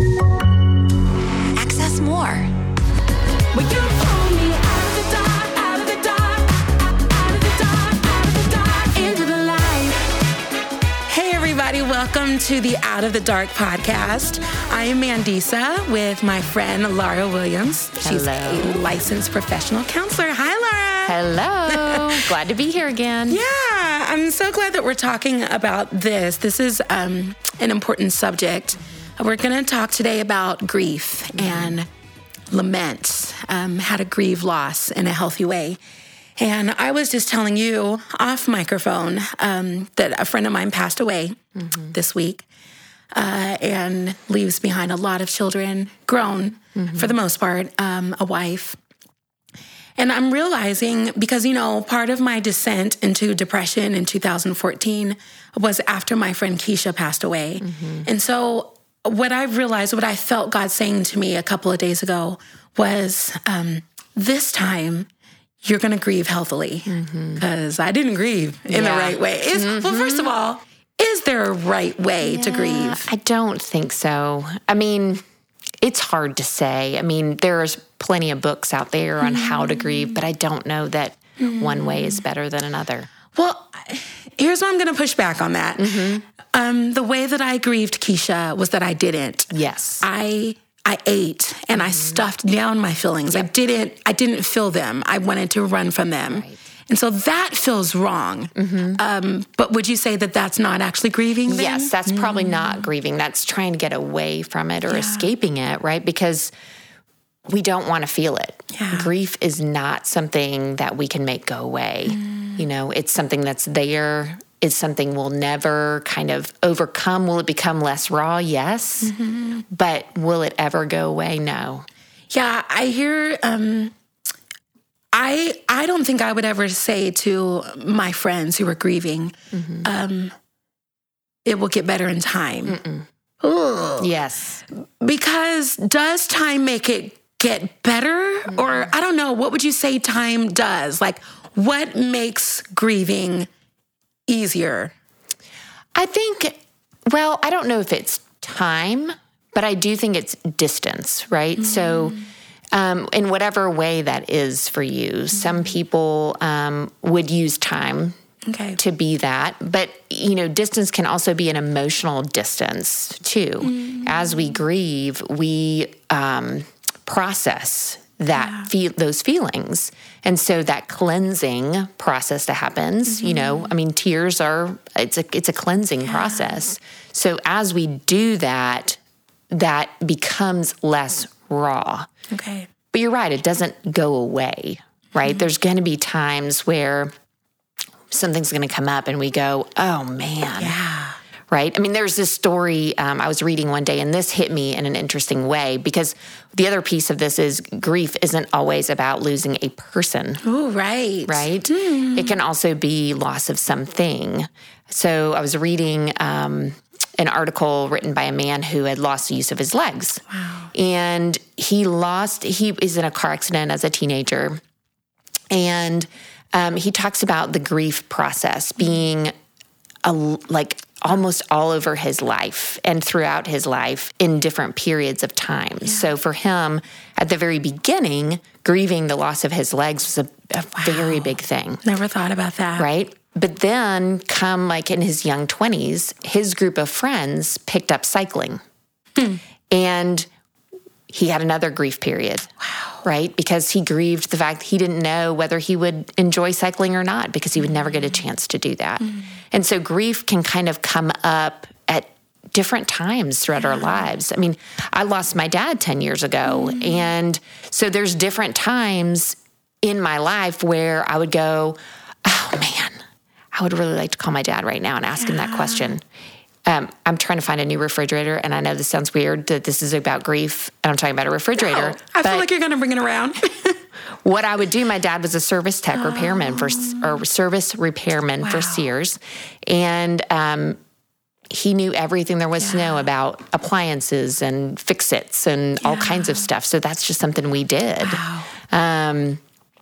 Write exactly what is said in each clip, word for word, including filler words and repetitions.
Access more. Will you pull me out of the dark, out of the dark, out of the dark, out of the dark, into the light? Hey everybody, welcome to the Out of the Dark podcast. I am Mandisa with my friend Laura Williams. She's Hello. a licensed professional counselor. Hi, Laura. Hello. Glad to be here again. Yeah, I'm so glad that we're talking about this. This is um, an important subject. We're going to talk today about grief and lament, um, how to grieve loss in a healthy way. And I was just telling you off microphone um, that a friend of mine passed away mm-hmm. this week uh, and leaves behind a lot of children, grown mm-hmm. for the most part, um, a wife. And I'm realizing, because, you know, part of my descent into depression in two thousand fourteen was after my friend Keisha passed away. Mm-hmm. And so what I've realized, what I felt God saying to me a couple of days ago was, um, this time you're going to grieve healthily, because mm-hmm. I didn't grieve in yeah. the right way. Is, mm-hmm. Well, first of all, is there a right way yeah, to grieve? I don't think so. I mean, it's hard to say. I mean, there's plenty of books out there on mm-hmm. how to grieve, but I don't know that mm-hmm. one way is better than another. Well, here's why I'm going to push back on that. Mm-hmm. Um, the way that I grieved Keisha was that I didn't. Yes. I I ate and mm-hmm. I stuffed down my feelings. Yep. I didn't I didn't feel them. I wanted to run from them. Right. And so that feels wrong. Mm-hmm. Um, but would you say that that's not actually grieving then? Yes, that's mm-hmm. probably not grieving. That's trying to get away from it or yeah. escaping it, right? Because we don't want to feel it. Yeah. Grief is not something that we can make go away. Mm. You know, it's something that's there. It's something we'll never kind of overcome. Will it become less raw? Yes. Mm-hmm. But will it ever go away? No. Yeah, I hear... Um, I I don't think I would ever say to my friends who are grieving, mm-hmm. um, it will get better in time. Yes. Because does time make it get better? Mm-hmm. Or I don't know, what would you say time does? Like, what makes grieving easier? I think, well, I don't know if it's time, but I do think it's distance, right? Mm-hmm. So... Um, in whatever way that is for you. Mm-hmm. Some people um, would use time okay. to be that. But, you know, distance can also be an emotional distance, too. Mm-hmm. As we grieve, we um, process that yeah. feel, those feelings. And so that cleansing process that happens, mm-hmm. you know, I mean, tears are, it's a, it's a cleansing yeah. process. So as we do that, that becomes less raw. Okay. But you're right, it doesn't go away, right? Mm-hmm. There's going to be times where something's going to come up and we go, oh, man. Yeah. Right? I mean, there's this story um, I was reading one day, and this hit me in an interesting way, because the other piece of this is grief isn't always about losing a person. Oh, right. Right? Mm. It can also be loss of something. So I was reading... Um, an article written by a man who had lost the use of his legs. Wow. And he lost, he is in a car accident as a teenager. And um, he talks about the grief process being a, like almost all over his life and throughout his life in different periods of time. Yeah. So for him, at the very beginning, grieving the loss of his legs was a, a wow. very big thing. Never thought about that. Right? But then come like in his young twenties, his group of friends picked up cycling. Hmm. And he had another grief period. Wow. Right? Because he grieved the fact that he didn't know whether he would enjoy cycling or not, because he would never get a chance to do that. Mm. And so grief can kind of come up at different times throughout yeah. our lives. I mean, I lost my dad ten years ago. Mm. And so there's different times in my life where I would go, oh man, I would really like to call my dad right now and ask yeah. him that question. Um, I'm trying to find a new refrigerator, and I know this sounds weird that this is about grief, and I'm talking about a refrigerator. No, I feel like you're going to bring it around. What I would do, my dad was a service tech oh. repairman for, or service repairman wow. for Sears, and um, he knew everything there was yeah. to know about appliances and fix-its and yeah. all kinds of stuff. So that's just something we did. Wow. Um,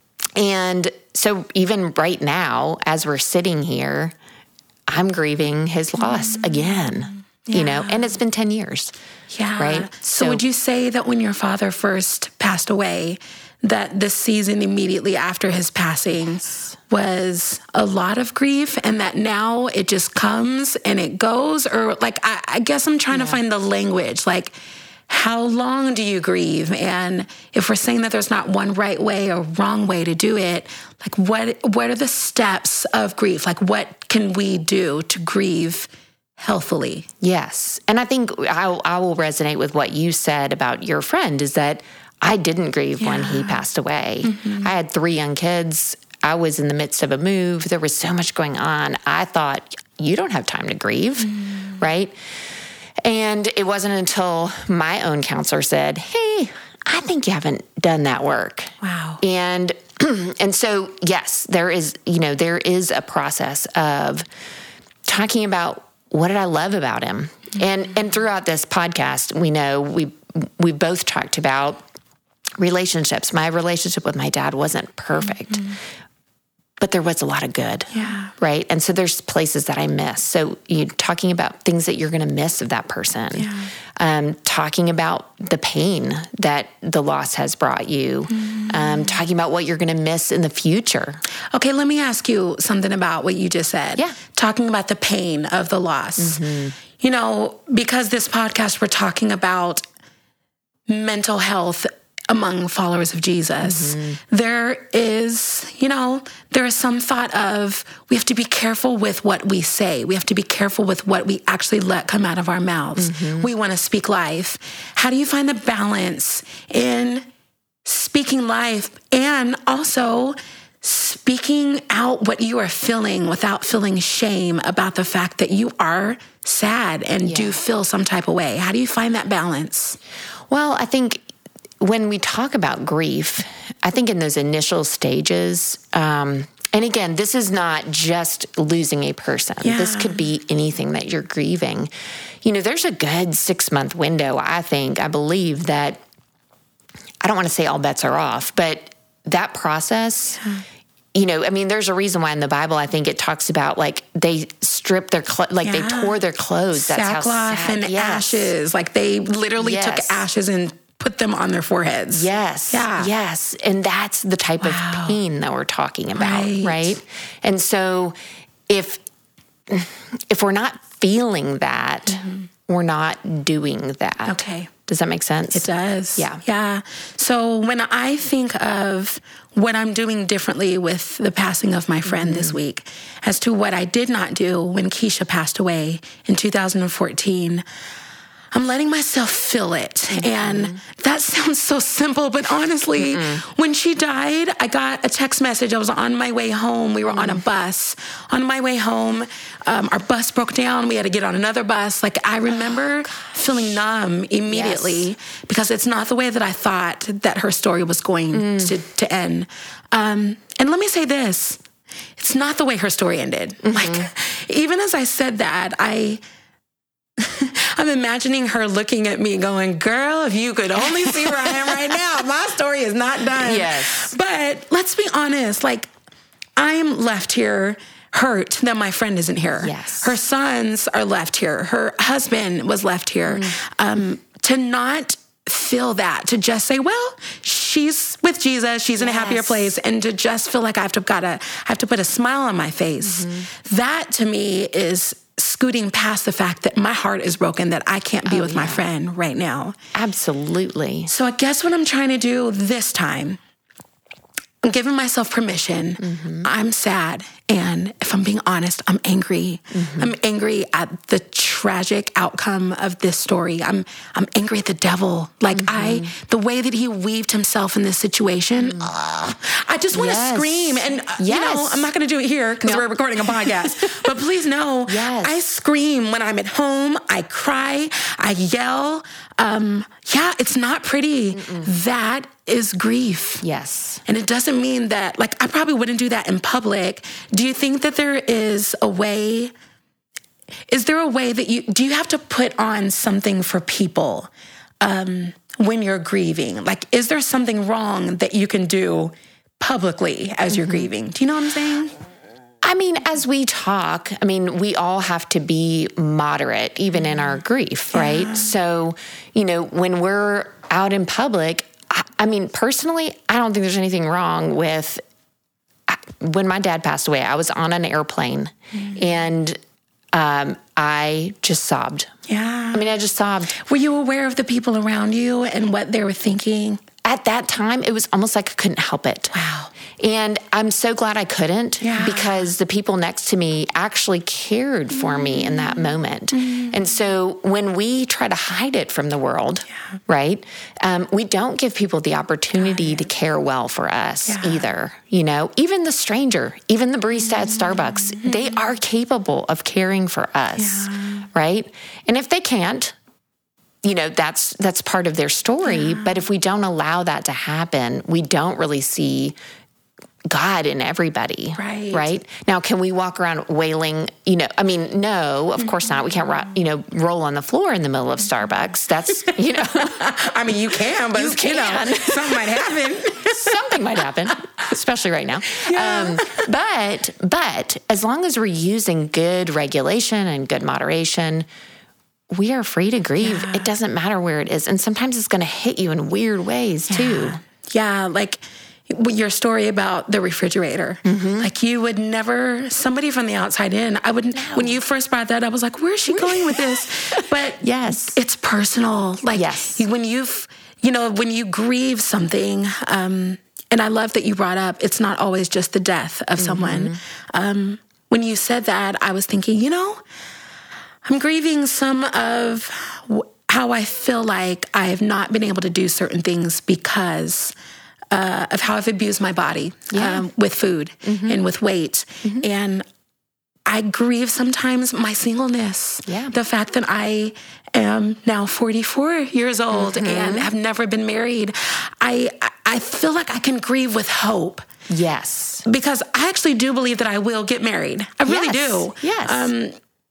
and so even right now, as we're sitting here, I'm grieving his loss mm. again. you know, Yeah. and it's been ten years. Yeah. Right? So, So- would you say that when your father first passed away, that the season immediately after his passing was a lot of grief, and that now it just comes and it goes? Or like, I, I guess I'm trying to find the language. Like, how long do you grieve? And if we're saying that there's not one right way or wrong way to do it, like what what are the steps of grief? Like, what can we do to grieve healthily? Yes. And I think I, I will resonate with what you said about your friend is that I didn't grieve when he passed away. I had three young kids. I was in the midst of a move. There was so much going on. I thought, you don't have time to grieve, right? And it wasn't until my own counselor said, hey, I think you haven't done that work. Wow. And and so, yes, there is, you know, there is a process of talking about what did I love about him. And and throughout this podcast, we know we we both talked about relationships. My relationship with my dad wasn't perfect, mm-hmm. but there was a lot of good. Yeah. Right. And so there's places that I miss. So you talking about things that you're going to miss of that person, Yeah. um, talking about the pain that the loss has brought you, mm-hmm. um, talking about what you're going to miss in the future. Okay, let me ask you something about what you just said. Yeah. Talking about the pain of the loss. Mm-hmm. You know, because this podcast, we're talking about mental health among followers of Jesus. Mm-hmm. There is, you know, there is some thought of we have to be careful with what we say. We have to be careful with what we actually let come out of our mouths. Mm-hmm. We want to speak life. How do you find the balance in speaking life and also speaking out what you are feeling without feeling shame about the fact that you are sad and Yeah. do feel some type of way? How do you find that balance? Well, I think when we talk about grief, I think in those initial stages, um, and again, this is not just losing a person. Yeah. This could be anything that you're grieving. You know, there's a good six month window, I think, I believe that, I don't want to say all bets are off, but that process, yeah. you know, I mean, there's a reason why in the Bible, I think it talks about like they stripped their, cl- like Yeah. they tore their clothes. That's Sackcloth how sad. and Yes. ashes. Like they literally Yes. took ashes and put them on their foreheads. Yes. Yeah. Yes. And that's the type Wow. of pain that we're talking about, Right. right? And so if if we're not feeling that, mm-hmm. we're not doing that. Okay. Does that make sense? It does. Yeah. Yeah. So when I think of what I'm doing differently with the passing of my friend mm-hmm. this week as to what I did not do when Keisha passed away in two thousand fourteen, I'm letting myself feel it. Mm-hmm. And that sounds so simple, but honestly, Mm-mm. when she died, I got a text message. I was on my way home. We were mm. on a bus. On my way home, um, our bus broke down. We had to get on another bus. Like, I remember oh, feeling numb immediately yes. because it's not the way that I thought that her story was going mm. to, to end. Um, and let me say this. It's not the way her story ended. Mm-hmm. Like, even as I said that, I... I'm imagining her looking at me going, girl, if you could only see where I am right now, my story is not done. Yes. But let's be honest, like I'm left here hurt that my friend isn't here. Yes. Her sons are left here. Her husband was left here. Mm. Um, to not feel that, to just say, well, she's with Jesus, she's in yes. a happier place, and to just feel like I have to gotta I have to put a smile on my face. Mm-hmm. That to me is scooting past the fact that my heart is broken, that I can't be oh, with yeah. my friend right now. Absolutely. So I guess what I'm trying to do this time, I'm giving myself permission. Mm-hmm. I'm sad. And if I'm being honest, I'm angry. Mm-hmm. I'm angry at the tragic outcome of this story. I'm I'm angry at the devil. Like mm-hmm. I, the way that he weaved himself in this situation, mm-hmm. uh, I just want to yes. scream. And, uh, yes. you know, I'm not going to do it here because no. we're recording a podcast. But please know, yes. I scream when I'm at home. I cry. I yell. Um, yeah, it's not pretty. Mm-mm. That is grief. Yes. And it doesn't mean that, like, I probably wouldn't do that in public. Do you think that there is a way, is there a way that you, do you have to put on something for people um, when you're grieving? Like, is there something wrong that you can do publicly as you're mm-hmm. grieving? Do you know what I'm saying? I mean, as we talk, I mean, we all have to be moderate, even in our grief, right? So, you know, when we're out in public, I, I mean, personally, I don't think there's anything wrong with when my dad passed away. I was on an airplane mm. and um, I just sobbed. Yeah. I mean, I just sobbed. Were you aware of the people around you and what they were thinking? At that time, it was almost like I couldn't help it. Wow. And I'm so glad I couldn't yeah. because the people next to me actually cared for mm. me in that moment. Mm. And so when we try to hide it from the world, yeah. right, um, we don't give people the opportunity to care well for us yeah. either. You know, even the stranger, even the barista mm. at Starbucks, mm. they are capable of caring for us, yeah. right? And if they can't, you know, that's that's part of their story. Yeah. But if we don't allow that to happen, we don't really see God in everybody. Right. Right. Now, can we walk around wailing? You know, I mean, no, of mm-hmm. course not. We can't, ro- you know, roll on the floor in the middle of Starbucks. That's, you know. I mean, you can, but you can. You know, something might happen. Something might happen, especially right now. Yeah. Um, but, but as long as we're using good regulation and good moderation, we are free to grieve. Yeah. It doesn't matter where it is. And sometimes it's going to hit you in weird ways yeah. too. Yeah. Like your story about the refrigerator. Mm-hmm. Like you would never, somebody from the outside in, I wouldn't, no. when you first brought that, I was like, where's she going with this? But yes, it's personal. Like yes. when you've, you know, when you grieve something, um, and I love that you brought up, it's not always just the death of mm-hmm. someone. Um, when you said that, I was thinking, you know, I'm grieving some of how I feel like I have not been able to do certain things because uh, of how I've abused my body yeah. um, with food mm-hmm. and with weight. Mm-hmm. And I grieve sometimes my singleness. Yeah. The fact that I am now forty-four years old mm-hmm. and have never been married. I I feel like I can grieve with hope. Yes. Because I actually do believe that I will get married. I really yes. do. Yes. Um,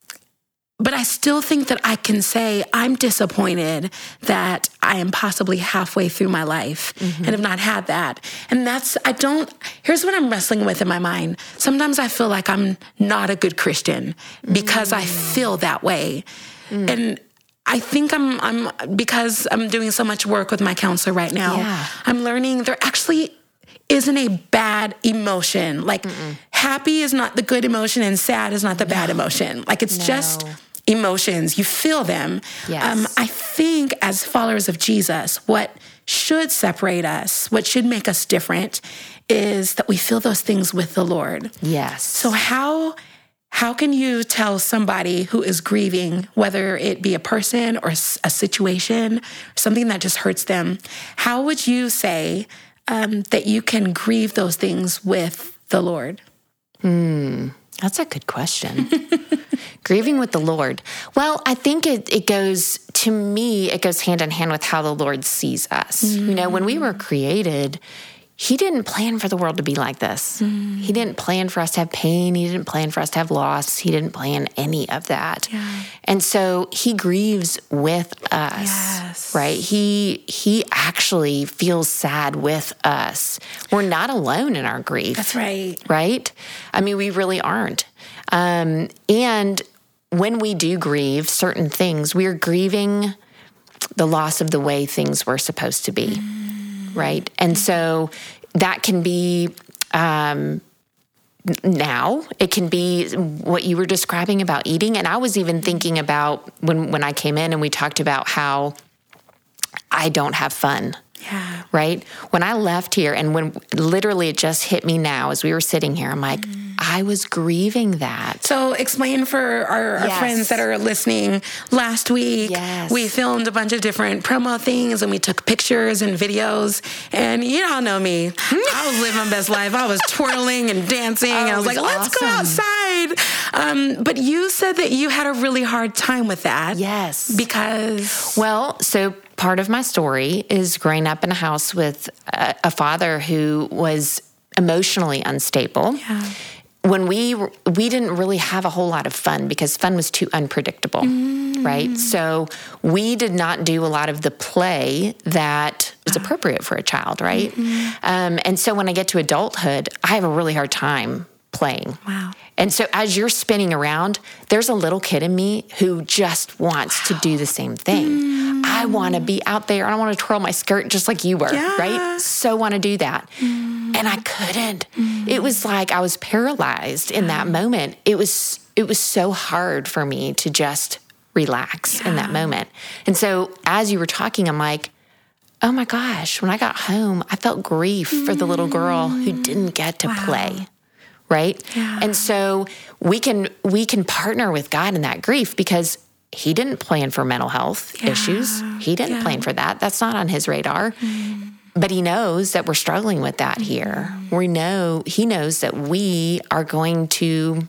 But I still think that I can say I'm disappointed that I am possibly halfway through my life mm-hmm. and have not had that. And that's, I don't, here's what I'm wrestling with in my mind. Sometimes I feel like I'm not a good Christian because mm. I feel that way. Mm. And I think I'm, I'm, because I'm doing so much work with my counselor right now, yeah. I'm learning there actually isn't a bad emotion. Like Mm-mm. happy is not the good emotion and sad is not the no. bad emotion. Like it's no. just emotions. You feel them. Yes. Um, I think as followers of Jesus, what should separate us, what should make us different is that we feel those things with the Lord. Yes. So how how can you tell somebody who is grieving, whether it be a person or a situation, or something that just hurts them, how would you say um, that you can grieve those things with the Lord? Hmm. That's a good question. Grieving with the Lord. Well, I think it, it goes, to me, it goes hand in hand with how the Lord sees us. Mm. You know, when we were created, He didn't plan for the world to be like this. Mm. He didn't plan for us to have pain. He didn't plan for us to have loss. He didn't plan any of that. Yeah. And so He grieves with us, yes. right? He He actually feels sad with us. We're not alone in our grief. That's right. Right? I mean, we really aren't. Um, and when we do grieve certain things, we're grieving the loss of the way things were supposed to be. Mm. Right? And so that can be um, now. It can be what you were describing about eating. And I was even thinking about when, when I came in and we talked about how I don't have fun. Yeah. Right? When I left here and when literally it just hit me now as we were sitting here, I'm like, mm. I was grieving that. So explain for our, our yes. friends that are listening. Last week, yes. we filmed a bunch of different promo things and we took pictures and videos. And you all know me. I was living my best life. I was twirling and dancing. Oh, and I was, was like, let's awesome. go outside. Um, but you said that you had a really hard time with that. Yes. Because... Well, so... part of my story is growing up in a house with a, a father who was emotionally unstable. Yeah. When we were, we didn't really have a whole lot of fun because fun was too unpredictable, mm. right? So we did not do a lot of the play that is appropriate for a child, right? Mm-hmm. Um, and so when I get to adulthood, I have a really hard time playing. Wow. And so as you're spinning around, there's a little kid in me who just wants to do the same thing. Mm. I want to be out there and I want to twirl my skirt just like you were, yeah. right? So want to do that. Mm. And I couldn't. Mm. It was like I was paralyzed in that moment. It was it was so hard for me to just relax yeah. in that moment. And so as you were talking, I'm like, oh my gosh, when I got home, I felt grief mm. for the little girl who didn't get to wow. play. Right? Yeah. And so we can we can partner with God in that grief because he didn't plan for mental health yeah. issues. He didn't yeah. plan for that. That's not on his radar. Mm. But he knows that we're struggling with that mm. here. We know he knows that we are going to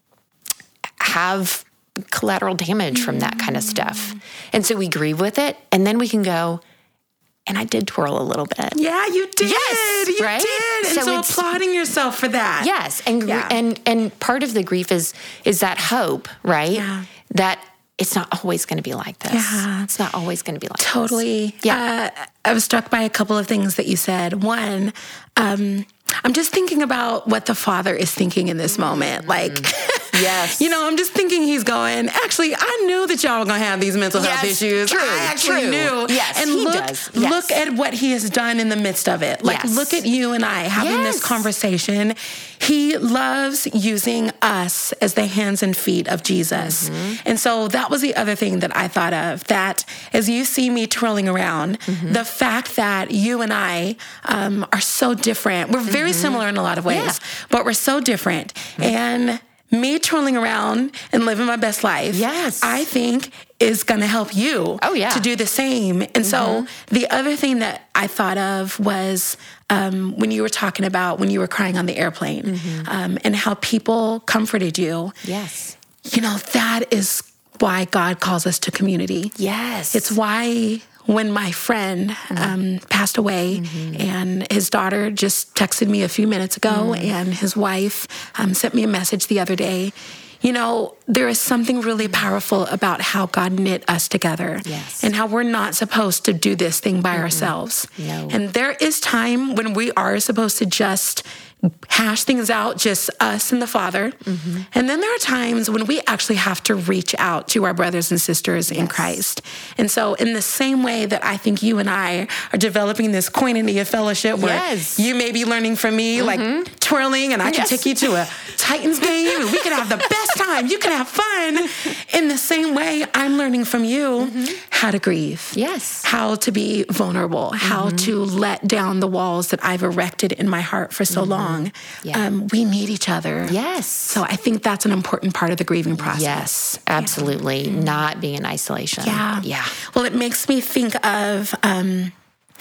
have collateral damage mm. from that kind of stuff. And so we grieve with it, and then we can go, and I did twirl a little bit. Yeah, you did. Yes, you right? did. And so, so applauding yourself for that. Yes, and yeah. and and part of the grief is is that hope, right? Yeah. That it's not always going to be like this. Yeah. It's not always going to be like totally. this. Totally. Yeah. Uh, I was struck by a couple of things that you said. One, um, I'm just thinking about what the Father is thinking in this moment. Like, yes. you know, I'm just thinking he's going, actually, I knew that y'all were going to have these mental health yes, issues. True, I actually true. knew. Yes, and he look, does. Yes. look at what he has done in the midst of it. Like, yes. look at you and I having yes. this conversation. He loves using us as the hands and feet of Jesus. Mm-hmm. And so that was the other thing that I thought of, that as you see me twirling around, mm-hmm. the fact that you and I um, are so different. We're very mm-hmm. similar in a lot of ways, yeah. but we're so different. Mm-hmm. And me twirling around and living my best life, yes. I think is going to help you oh, yeah. to do the same. And mm-hmm. so the other thing that I thought of was um, when you were talking about when you were crying on the airplane mm-hmm. um, and how people comforted you. Yes. You know, that is why God calls us to community. Yes. It's why when my friend um, passed away mm-hmm. and his daughter just texted me a few minutes ago mm-hmm. and his wife um, sent me a message the other day, you know, there is something really powerful about how God knit us together yes. and how we're not supposed to do this thing by mm-hmm. ourselves. No. And there is time when we are supposed to just hash things out, just us and the Father. Mm-hmm. And then there are times when we actually have to reach out to our brothers and sisters yes. in Christ. And so in the same way that I think you and I are developing this koinonia fellowship where yes. you may be learning from me, mm-hmm. like twirling, and I can yes. take you to a Titans game and we can have the best time. You can have fun. In the same way, I'm learning from you mm-hmm. how to grieve. Yes. How to be vulnerable, mm-hmm. how to let down the walls that I've erected in my heart for so mm-hmm. long. Yeah. Um, we need each other. Yes. So I think that's an important part of the grieving process. Yes, absolutely. Yeah. Not being in isolation. Yeah. Yeah. Well, it makes me think of um,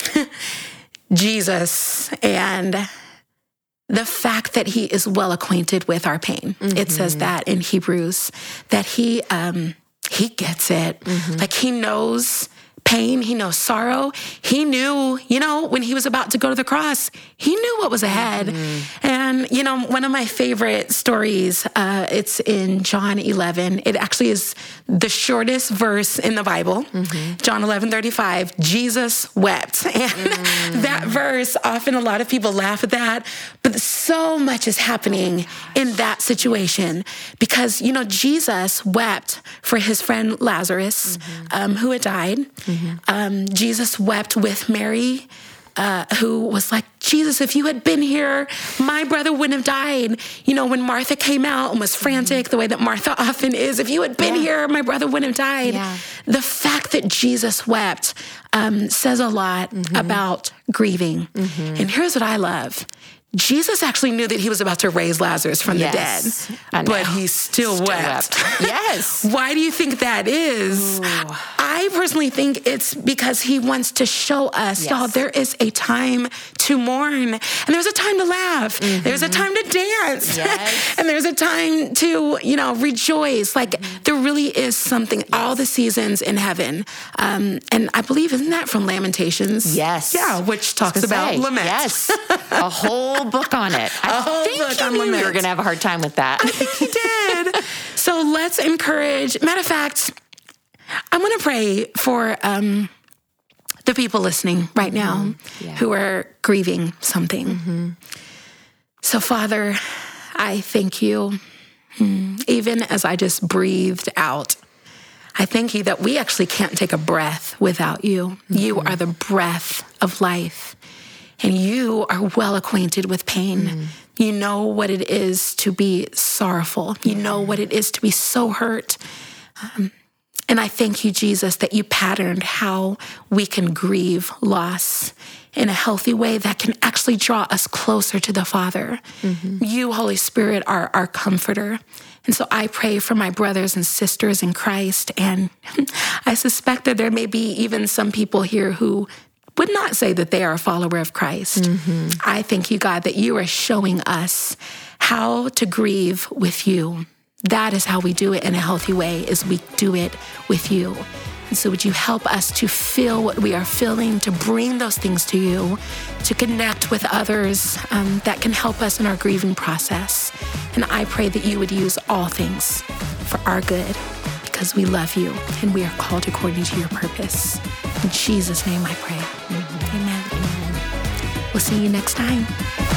Jesus and the fact that he is well acquainted with our pain. Mm-hmm. It says that in Hebrews, that he um, he gets it. Mm-hmm. Like he knows pain, he knows sorrow. He knew, you know, when he was about to go to the cross, he knew what was ahead. Mm-hmm. And, you know, one of my favorite stories, uh, it's in John eleven. It actually is the shortest verse in the Bible. Mm-hmm. John eleven thirty-five, Jesus wept. And mm-hmm. that verse, often a lot of people laugh at that, but so much is happening oh in that situation because, you know, Jesus wept for his friend Lazarus, mm-hmm. um, who had died. Mm-hmm. Um, Jesus wept with Mary, uh, who was like, Jesus, if you had been here, my brother wouldn't have died. You know, when Martha came out and was frantic, mm-hmm. the way that Martha often is, if you had been yeah. here, my brother wouldn't have died. Yeah. The fact that Jesus wept um, says a lot mm-hmm. about grieving. Mm-hmm. And here's what I love. Jesus actually knew that he was about to raise Lazarus from yes, the dead, but he still, still wept. wept. Yes. Why do you think that is? Ooh. I personally think it's because he wants to show us, yes. y'all, there is a time to mourn, and there's a time to laugh. Mm-hmm. There's a time to dance, yes. and there's a time to, you know, rejoice. Like mm-hmm. there really is something, yes. all the seasons in heaven. Um, and I believe, isn't that from Lamentations? Yes. Yeah, which talks about say, lament. Yes. A whole book on it. I a whole think book you on knew lament. You were going to have a hard time with that. I think he did. So let's encourage. Matter of fact, I'm going to pray for um, the people listening right now mm-hmm. yeah. who are grieving something. Mm-hmm. So, Father, I thank you, even as I just breathed out. I thank you that we actually can't take a breath without you. Mm-hmm. You are the breath of life, and you are well acquainted with pain. Mm. You know what it is to be sorrowful. You know what it is to be so hurt. Um, and I thank you, Jesus, that you patterned how we can grieve loss in a healthy way that can actually draw us closer to the Father. Mm-hmm. You, Holy Spirit, are our comforter. And so I pray for my brothers and sisters in Christ. And I suspect that there may be even some people here who would not say that they are a follower of Christ. Mm-hmm. I thank you, God, that you are showing us how to grieve with you. That is how we do it in a healthy way, is we do it with you. And so would you help us to feel what we are feeling, to bring those things to you, to connect with others um, that can help us in our grieving process. And I pray that you would use all things for our good, because we love you and we are called according to your purpose. In Jesus' name I pray. Mm-hmm. Amen. Amen. We'll see you next time.